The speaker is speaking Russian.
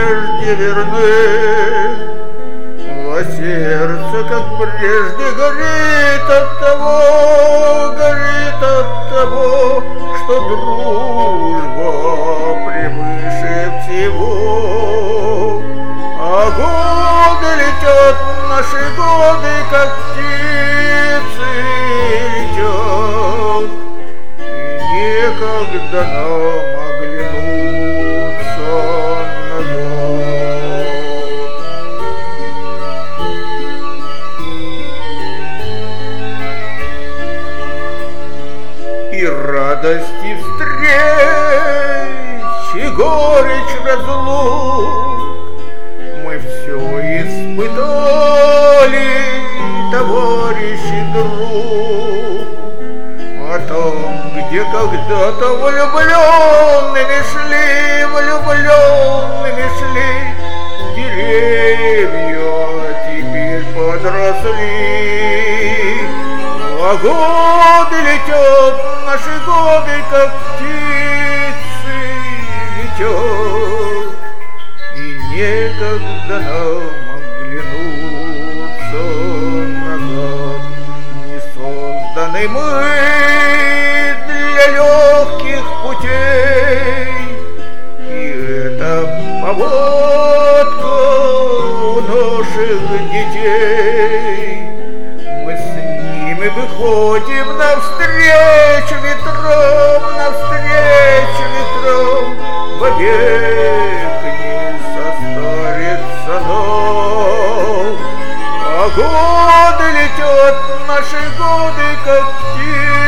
прежде верны, а сердце, как прежде, горит от того, что дружба превыше всего. А годы летят, наши годы, как птицы летят, и некогда нам оглянуться назад. И радости встреч, и горечь разлук мы все испытали, товарищ и друг. О том, где когда-то влюбленными шли, деревья теперь подросли. А годы летят, наши годы, как птицы летят, и некогда нам оглянуться назад. Не созданы мы для легких путей, и это поводка у наших детей. Мы с ними выходим навстречу ветрам, вовек не состарится нам. А годы летят, наши годы, как птицы